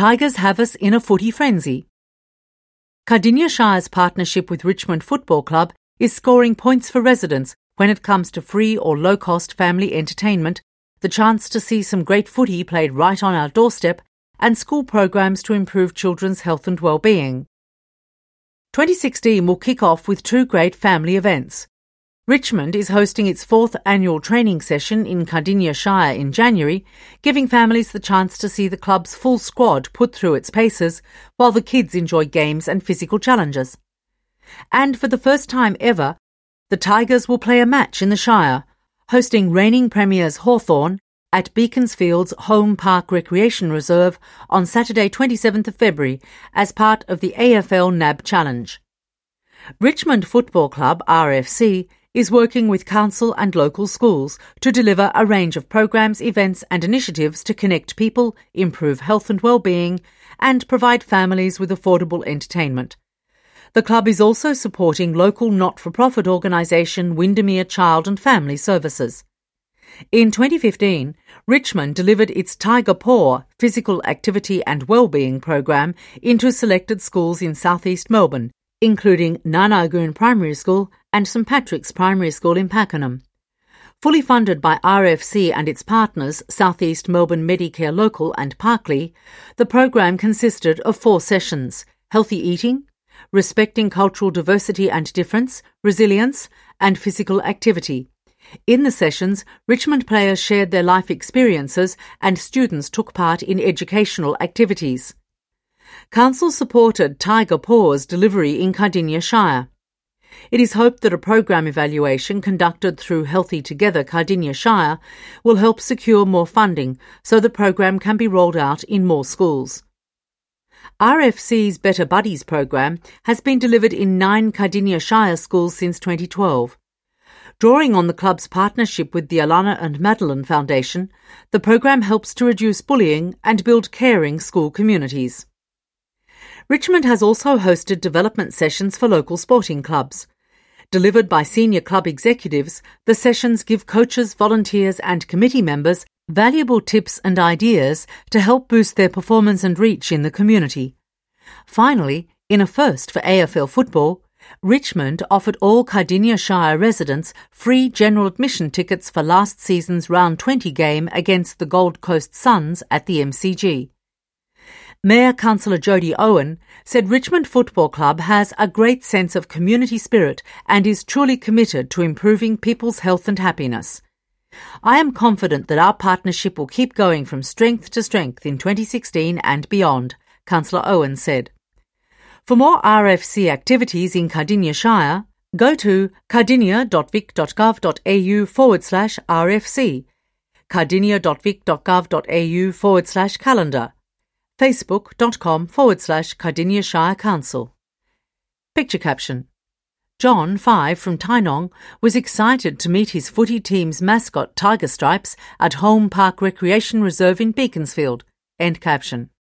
Tigers have us in a footy frenzy. Cardinia Shire's partnership with Richmond Football Club is scoring points for residents when it comes to free or low-cost family entertainment, the chance to see some great footy played right on our doorstep, and school programs to improve children's health and well-being. 2016 will kick off with two great family events. Richmond is hosting its 4th annual training session in Cardinia Shire in January, giving families the chance to see the club's full squad put through its paces, while the kids enjoy games and physical challenges. And for the first time ever, the Tigers will play a match in the Shire, hosting reigning premiers Hawthorn at Beaconsfield's Home Park Recreation Reserve on Saturday 27th of February as part of the AFL NAB Challenge. Richmond Football Club, RFC, is working with council and local schools to deliver a range of programs, events and initiatives to connect people, improve health and well-being, and provide families with affordable entertainment. The club is also supporting local not-for-profit organisation Windermere Child and Family Services. In 2015, Richmond delivered its Tiger Paw physical activity and wellbeing program into selected schools in southeast Melbourne, including Nanagoon Primary School and St Patrick's Primary School in Pakenham. Fully funded by RFC and its partners, Southeast Melbourne Medicare Local and Parkley, the program consisted of 4 sessions: healthy eating, respecting cultural diversity and difference, resilience, and physical activity. In the sessions, Richmond players shared their life experiences and students took part in educational activities. Council supported Tiger Paw's delivery in Cardinia Shire. It is hoped that a program evaluation conducted through Healthy Together Cardinia Shire will help secure more funding so the program can be rolled out in more schools. RFC's Better Buddies program has been delivered in 9 Cardinia Shire schools since 2012. Drawing on the club's partnership with the Alana and Madeline Foundation, the program helps to reduce bullying and build caring school communities. Richmond has also hosted development sessions for local sporting clubs. Delivered by senior club executives, the sessions give coaches, volunteers and committee members valuable tips and ideas to help boost their performance and reach in the community. Finally, in a first for AFL football, Richmond offered all Cardinia Shire residents free general admission tickets for last season's Round 20 game against the Gold Coast Suns at the MCG. Mayor Councillor Jodie Owen said Richmond Football Club has a great sense of community spirit and is truly committed to improving people's health and happiness. I am confident that our partnership will keep going from strength to strength in 2016 and beyond, Councillor Owen said. For more RFC activities in Cardinia Shire, go to cardinia.vic.gov.au/RFC, cardinia.vic.gov.au/calendar, facebook.com/Cardinia Shire Council. Picture caption: John, 5, from Tynong, was excited to meet his footy team's mascot Tiger Stripes at Home Park Recreation Reserve in Beaconsfield. End caption.